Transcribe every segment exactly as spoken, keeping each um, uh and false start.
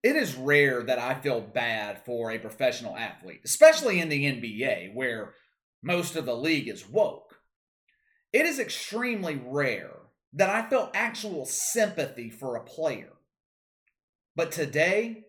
It is rare that I feel bad for a professional athlete, especially in the N B A, where most of the league is woke. It is extremely rare that I feel actual sympathy for a player. But today,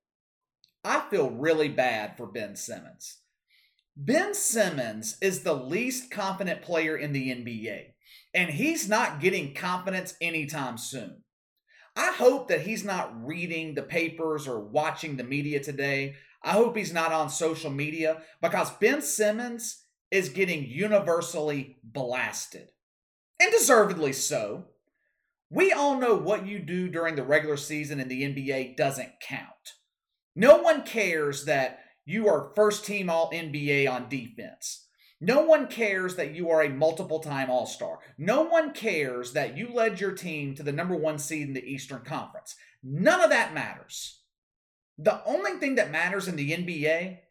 I feel really bad for Ben Simmons. Ben Simmons is the least confident player in the N B A, and he's not getting confidence anytime soon. I hope that he's not reading the papers or watching the media today. I hope he's not on social media because Ben Simmons is getting universally blasted. And deservedly so. We all know what you do during the regular season in the N B A doesn't count. No one cares that you are first team all N B A on defense. No one cares that you are a multiple time All-Star. No one cares that you led your team to the number one seed in the Eastern Conference. None of that matters. The only thing that matters in the N B A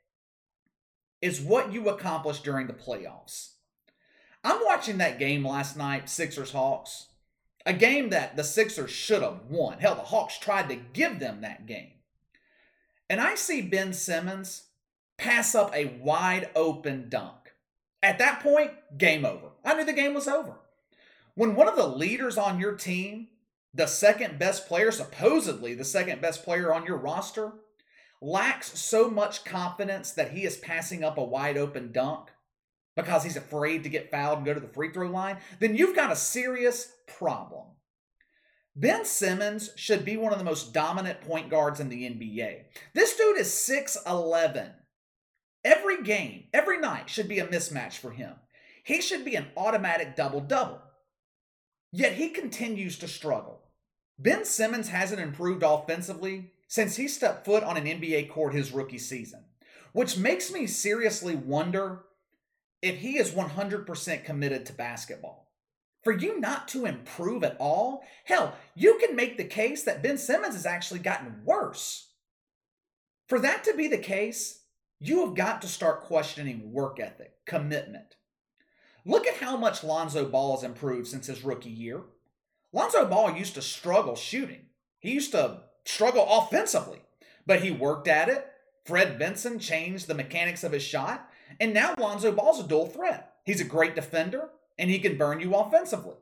is what you accomplish during the playoffs. I'm watching that game last night, Sixers-Hawks. A game that the Sixers should have won. Hell, the Hawks tried to give them that game. And I see Ben Simmons pass up a wide open dunk. At that point, game over. I knew the game was over. When one of the leaders on your team, the second best player, supposedly the second best player on your roster, lacks so much confidence that he is passing up a wide open dunk because he's afraid to get fouled and go to the free throw line, then you've got a serious problem. Ben Simmons should be one of the most dominant point guards in the N B A. This dude is six eleven. Every game, every night should be a mismatch for him. He should be an automatic double-double. Yet he continues to struggle. Ben Simmons hasn't improved offensively since he stepped foot on an N B A court his rookie season, which makes me seriously wonder if he is one hundred percent committed to basketball. For you not to improve at all, hell, you can make the case that Ben Simmons has actually gotten worse. For that to be the case, you have got to start questioning work ethic, commitment. Look at how much Lonzo Ball has improved since his rookie year. Lonzo Ball used to struggle shooting. He used to struggle offensively, but he worked at it. Fred Vinson changed the mechanics of his shot, and now Lonzo Ball's a dual threat. He's a great defender, and he can burn you offensively.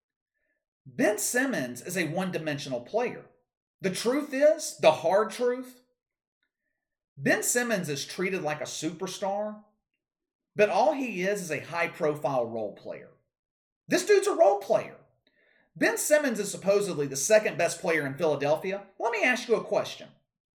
Ben Simmons is a one-dimensional player. The truth is, the hard truth, Ben Simmons is treated like a superstar, but all he is is a high-profile role player. This dude's a role player. Ben Simmons is supposedly the second best player in Philadelphia. Let me ask you a question.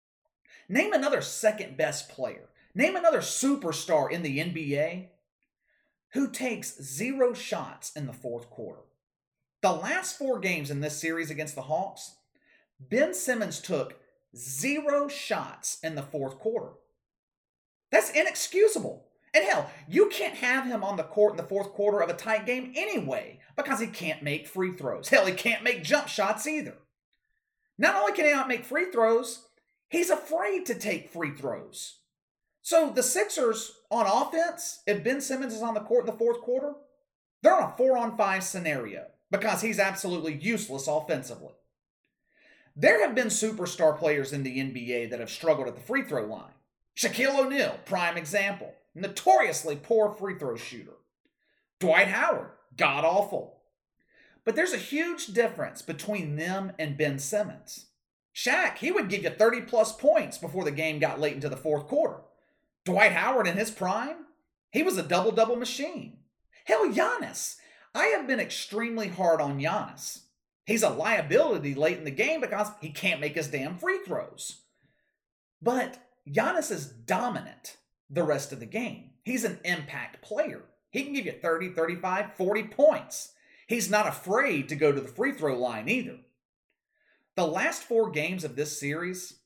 Name another second best player. Name another superstar in the N B A who takes zero shots in the fourth quarter. The last four games in this series against the Hawks, Ben Simmons took zero shots in the fourth quarter. That's inexcusable. And hell, you can't have him on the court in the fourth quarter of a tight game anyway because he can't make free throws. Hell, he can't make jump shots either. Not only can he not make free throws, he's afraid to take free throws. So the Sixers on offense, if Ben Simmons is on the court in the fourth quarter, they're on a four-on-five scenario because he's absolutely useless offensively. There have been superstar players in the N B A that have struggled at the free throw line. Shaquille O'Neal, prime example. Notoriously poor free throw shooter. Dwight Howard, god-awful. But there's a huge difference between them and Ben Simmons. Shaq, he would give you thirty-plus points before the game got late into the fourth quarter. Dwight Howard in his prime, he was a double-double machine. Hell, Giannis. I have been extremely hard on Giannis. He's a liability late in the game because he can't make his damn free throws. But Giannis is dominant the rest of the game. He's an impact player. He can give you thirty, thirty-five, forty points. He's not afraid to go to the free throw line either. The last four games of this series,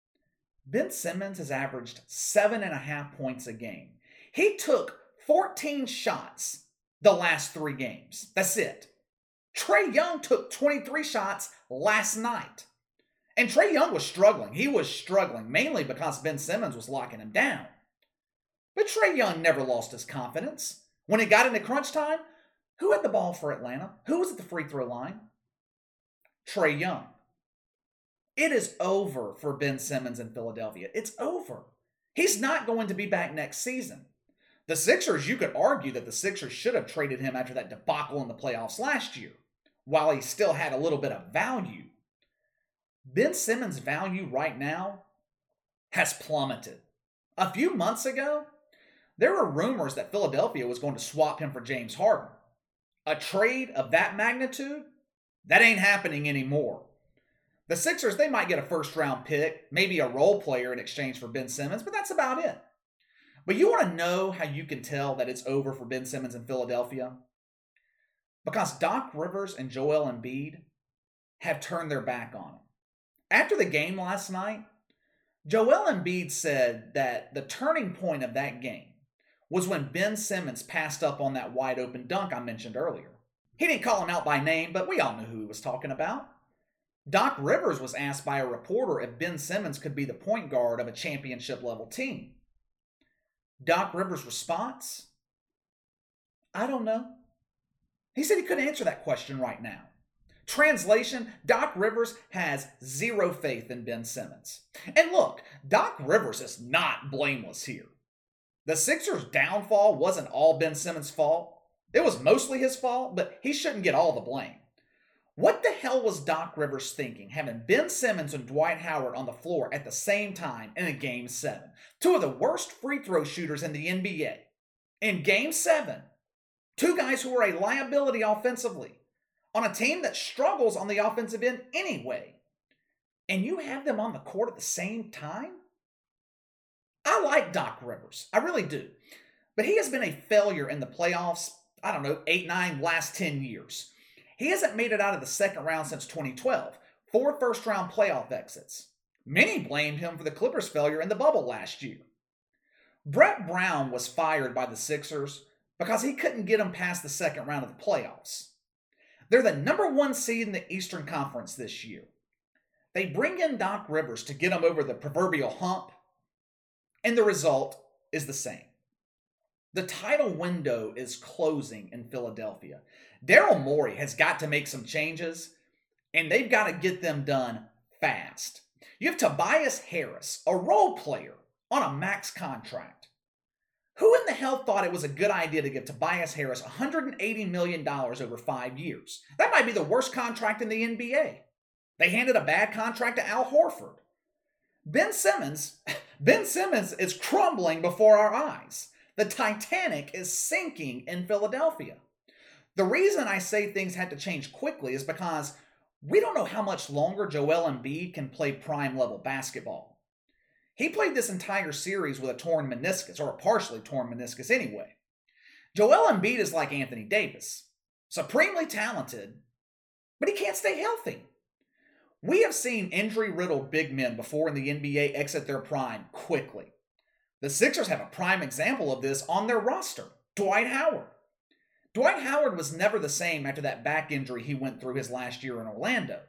Ben Simmons has averaged seven and a half points a game. He took fourteen shots the last three games. That's it. Trae Young took twenty-three shots last night. And Trae Young was struggling. He was struggling mainly because Ben Simmons was locking him down. But Trae Young never lost his confidence. When it got into crunch time, who had the ball for Atlanta? Who was at the free throw line? Trae Young. It is over for Ben Simmons in Philadelphia. It's over. He's not going to be back next season. The Sixers, you could argue that the Sixers should have traded him after that debacle in the playoffs last year, while he still had a little bit of value. Ben Simmons' value right now has plummeted. A few months ago, there were rumors that Philadelphia was going to swap him for James Harden. A trade of that magnitude? That ain't happening anymore. The Sixers, they might get a first-round pick, maybe a role player in exchange for Ben Simmons, but that's about it. But you want to know how you can tell that it's over for Ben Simmons in Philadelphia? Because Doc Rivers and Joel Embiid have turned their back on him. After the game last night, Joel Embiid said that the turning point of that game was when Ben Simmons passed up on that wide open dunk I mentioned earlier. He didn't call him out by name, but we all knew who he was talking about. Doc Rivers was asked by a reporter if Ben Simmons could be the point guard of a championship level team. Doc Rivers' response? I don't know. He said he couldn't answer that question right now. Translation, Doc Rivers has zero faith in Ben Simmons. And look, Doc Rivers is not blameless here. The Sixers' downfall wasn't all Ben Simmons' fault. It was mostly his fault, but he shouldn't get all the blame. What the hell was Doc Rivers thinking, having Ben Simmons and Dwight Howard on the floor at the same time in a Game seven? Two of the worst free throw shooters in the N B A. In Game seven, two guys who are a liability offensively on a team that struggles on the offensive end anyway. And you have them on the court at the same time? I like Doc Rivers. I really do. But he has been a failure in the playoffs, I don't know, eight, nine, last ten years. He hasn't made it out of the second round since twenty twelve. Four first-round playoff exits. Many blamed him for the Clippers' failure in the bubble last year. Brett Brown was fired by the Sixers because he couldn't get them past the second round of the playoffs. They're the number one seed in the Eastern Conference this year. They bring in Doc Rivers to get them over the proverbial hump, and the result is the same. The title window is closing in Philadelphia. Daryl Morey has got to make some changes, and they've got to get them done fast. You have Tobias Harris, a role player, on a max contract. Who in the hell thought it was a good idea to give Tobias Harris one hundred eighty million dollars over five years? That might be the worst contract in the N B A. They handed a bad contract to Al Horford. Ben Simmons, Ben Simmons is crumbling before our eyes. The Titanic is sinking in Philadelphia. The reason I say things had to change quickly is because we don't know how much longer Joel Embiid can play prime-level basketball. He played this entire series with a torn meniscus, or a partially torn meniscus anyway. Joel Embiid is like Anthony Davis, supremely talented, but he can't stay healthy. We have seen injury-riddled big men before in the N B A exit their prime quickly. The Sixers have a prime example of this on their roster, Dwight Howard. Dwight Howard was never the same after that back injury he went through his last year in Orlando.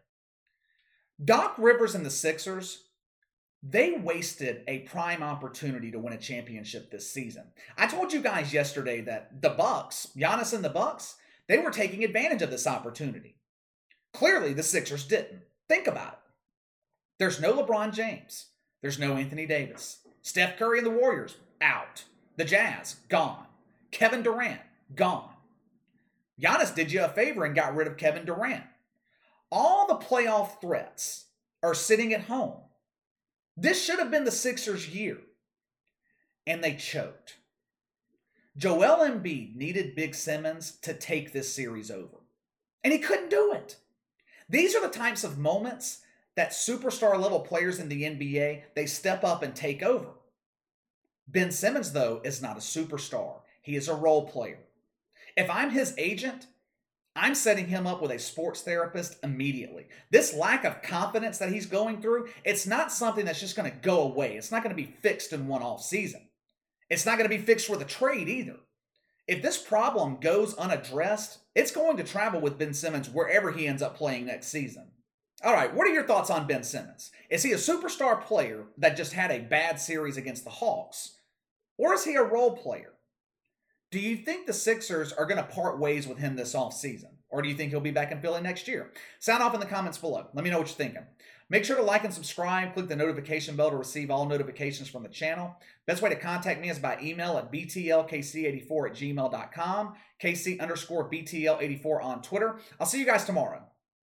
Doc Rivers and the Sixers, they wasted a prime opportunity to win a championship this season. I told you guys yesterday that the Bucks, Giannis and the Bucks, they were taking advantage of this opportunity. Clearly, the Sixers didn't. Think about it. There's no LeBron James. There's no Anthony Davis. Steph Curry and the Warriors, out. The Jazz, gone. Kevin Durant, gone. Giannis did you a favor and got rid of Kevin Durant. All the playoff threats are sitting at home. This should have been the Sixers' year. And they choked. Joel Embiid needed Big Simmons to take this series over. And he couldn't do it. These are the types of moments that superstar level players in the N B A, they step up and take over. Ben Simmons, though, is not a superstar. He is a role player. If I'm his agent, I'm setting him up with a sports therapist immediately. This lack of confidence that he's going through, it's not something that's just going to go away. It's not going to be fixed in one off season. It's not going to be fixed with a trade either. If this problem goes unaddressed, it's going to travel with Ben Simmons wherever he ends up playing next season. All right, what are your thoughts on Ben Simmons? Is he a superstar player that just had a bad series against the Hawks? Or is he a role player? Do you think the Sixers are going to part ways with him this offseason? Or do you think he'll be back in Philly next year? Sound off in the comments below. Let me know what you're thinking. Make sure to like and subscribe. Click the notification bell to receive all notifications from the channel. Best way to contact me is by email at b t l k c eighty-four at gmail dot com, kc underscore b t l eighty-four on Twitter. I'll see you guys tomorrow.